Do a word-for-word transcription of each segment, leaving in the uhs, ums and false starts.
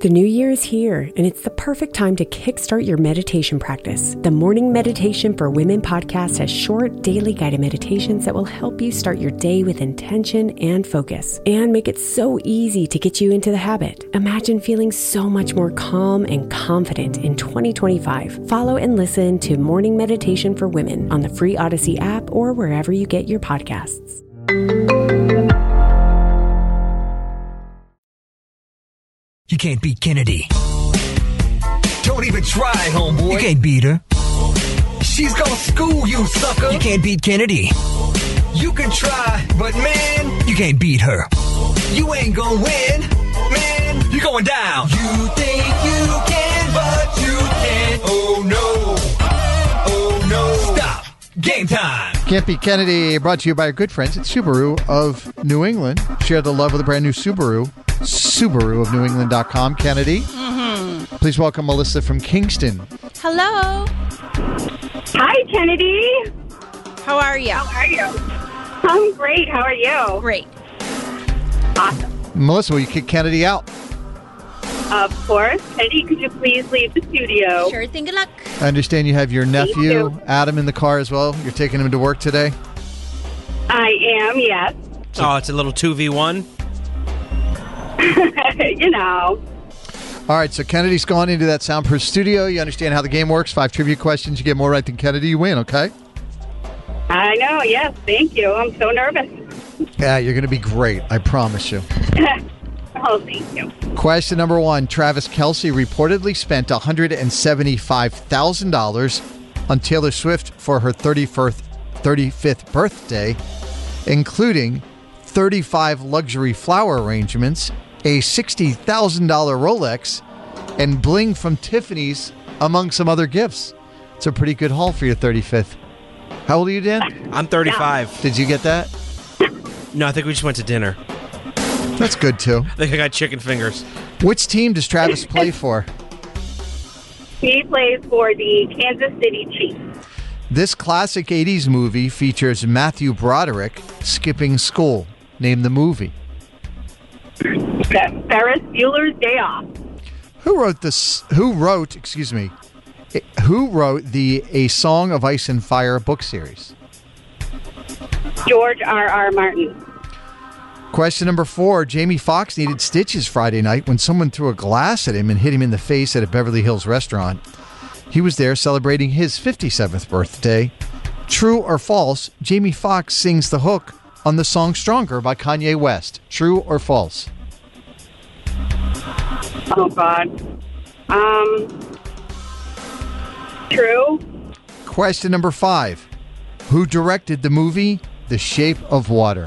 The new year is here, and it's the perfect time to kickstart your meditation practice. The Morning Meditation for Women podcast has short, daily guided meditations that will help you start your day with intention and focus, and make it so easy to get you into the habit. Imagine feeling so much more calm and confident in twenty twenty-five. Follow and listen to Morning Meditation for Women on the free Odyssey app or wherever you get your podcasts. You can't beat Kennedy. Don't even try, homeboy. You can't beat her. She's gonna school you, sucker. You can't beat Kennedy. You can try, but man, you can't beat her. You ain't gonna win, man. You're going down. You think you can, but you can't. Oh no. Oh no. Stop. Game time. Can't Beat Kennedy, brought to you by our good friends at Subaru of New England. Share the love with a brand new Subaru. Subaru of New England dot com. Kennedy, mm-hmm. Please welcome Melissa from Kingston. Hello. Hi, Kennedy. How are you? How are you? I'm great. How are you? Great. Awesome. Melissa, will you kick Kennedy out? Of course. Kennedy, could you please leave the studio? Sure thing. Good luck. I understand you have your nephew, you. Adam, in the car as well. You're taking him to work today? I am, yes. Oh, it's a little two v one? You know. All right, so Kennedy's gone into that soundproof studio. You understand how the game works. Five trivia questions. You get more right than Kennedy, you win, okay? I know, yes. Thank you. I'm so nervous. Yeah, you're going to be great. I promise you. Oh, thank you. Question number one. Travis Kelce reportedly spent one hundred seventy-five thousand dollars on Taylor Swift for her thirty-fifth birthday, including thirty-five luxury flower arrangements, a sixty thousand dollars Rolex, and bling from Tiffany's, among some other gifts. It's a pretty good haul for your thirty-fifth. How old are you, Dan? I'm thirty-five. Did you get that? No, I think we just went to dinner. That's good, too. I think I got chicken fingers. Which team does Travis play for? He plays for the Kansas City Chiefs. This classic eighties movie features Matthew Broderick skipping school. Name the movie. Ferris Bueller's Day Off. Who wrote this? Who wrote, excuse me, who wrote the A Song of Ice and Fire book series? George R. R. Martin. Question number four. Jamie Foxx needed stitches Friday night when someone threw a glass at him and hit him in the face at a Beverly Hills restaurant. He was there celebrating his fifty-seventh birthday. True or false, Jamie Foxx sings the hook on the song Stronger by Kanye West. True or false? Oh, God. Um, true. Question number five. Who directed the movie The Shape of Water?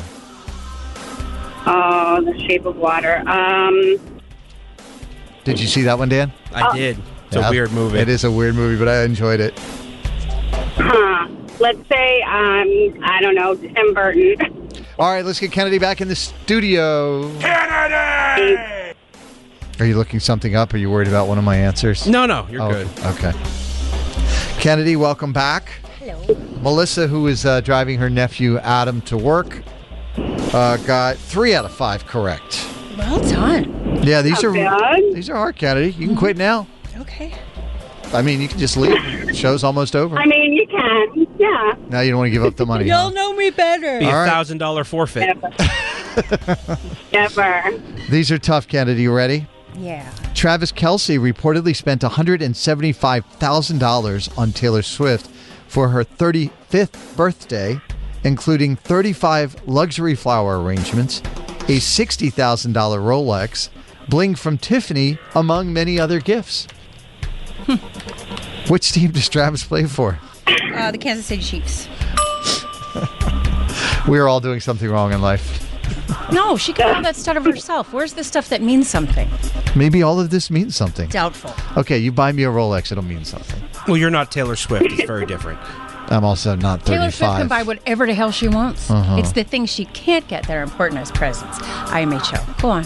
Oh, The Shape of Water. Um, Did you see that one, Dan? I Oh. did. It's Yeah, a weird movie. It is a weird movie, but I enjoyed it. huh. Let's say, um, I don't know, Tim Burton. All right, let's get Kennedy back in the studio. Kennedy! Are you looking something up? Are you worried about one of my answers? No, no, you're Oh, good. Okay. Kennedy, welcome back. Hello. Melissa, who is uh, driving her nephew Adam to work, uh, got three out of five correct. Well done. Yeah, these Not are bad. these are hard, Kennedy. You can quit now. Okay. I mean, you can just leave. The show's almost over. I mean, you can. Yeah. Now you don't want to give up the money. You'll huh? know me better. Be a All right. thousand dollar forfeit. Never. Never. These are tough, Kennedy. You ready? Yeah. Travis Kelce reportedly spent one hundred seventy-five thousand dollars on Taylor Swift for her thirty-fifth birthday, including thirty-five luxury flower arrangements, a sixty thousand dollars Rolex, bling from Tiffany, among many other gifts. Which team does Travis play for? Uh, the Kansas City Chiefs. We are all doing something wrong in life. No, she can have that stuff of herself. Where's the stuff that means something? Maybe all of this means something. Doubtful. Okay, you buy me a Rolex, it'll mean something. Well, you're not Taylor Swift. It's very different. I'm also not thirty-five. Taylor Swift can buy whatever the hell she wants. Uh-huh. It's the things she can't get that are important as presents. I M H O. Go on.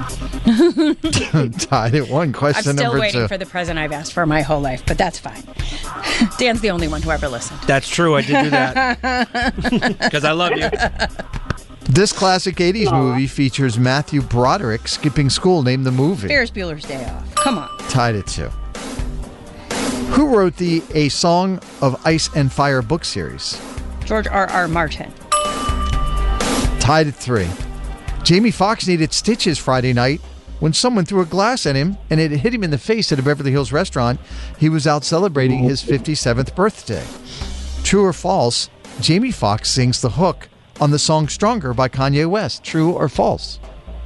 Tied at one. Question I'm still number waiting two. for the present I've asked for my whole life, but that's fine. Dan's the only one who ever listened. That's true. I did do that. Because I love you. This classic eighties movie features Matthew Broderick skipping school. Name the movie. Ferris Bueller's Day Off. Come on. Tied at two. Who wrote the A Song of Ice and Fire book series? George R. R. Martin. Tied at three. Jamie Foxx needed stitches Friday night when someone threw a glass at him and it hit him in the face at a Beverly Hills restaurant. He was out celebrating his fifty-seventh birthday. True or false? Jamie Foxx sings the hook on the song Stronger by Kanye West. True or false?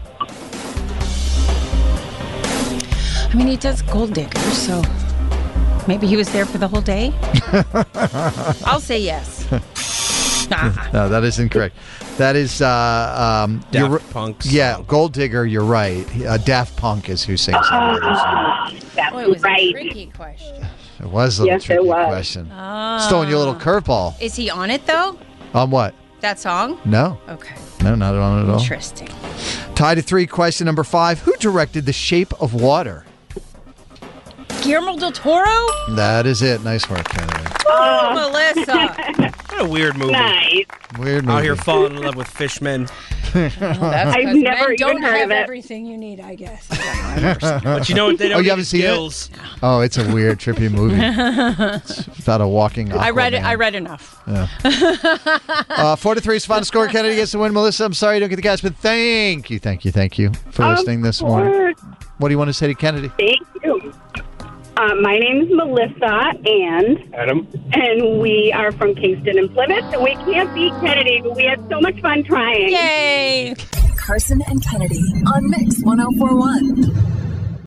I mean, he does Gold Digger, so maybe he was there for the whole day. I'll say yes. Nah. No, that is incorrect. That is uh, um, Daft you're- Punk Yeah, song. Gold Digger. You're right. Uh, Daft Punk is who sings that. Ah, that's Oh, it was right. a tricky question. It was a little Yes, it tricky was. question. Throwing you a little curveball. Is he on it, though? On what? That song? No. Okay. No, not on it at all. Interesting. Tied at three. Question number five. Who directed The Shape of Water? Guillermo del Toro? That is it. Nice work, Kennedy. Oh, Melissa. What a weird movie. Nice. Weird movie. Out here falling in love with fishmen. Well, that's I've 'cause never men even don't heard have of it. everything you need, I guess. But you know what? They don't Oh, you need haven't seen it? skills. Oh, it's a weird, trippy movie. It's about a walking Aquaman. I read it. I read enough. Uh, four to three is the final score. Kennedy gets the win. Melissa, I'm sorry you don't get the cash, but thank you, thank you, thank you for Of listening this morning. course. What do you want to say to Kennedy? Thank you. Uh, my name is Melissa, and Adam. and we are from Kingston and Plymouth, and we can't beat Kennedy, but we had so much fun trying. Yay! Carson and Kennedy on Mix one oh four one.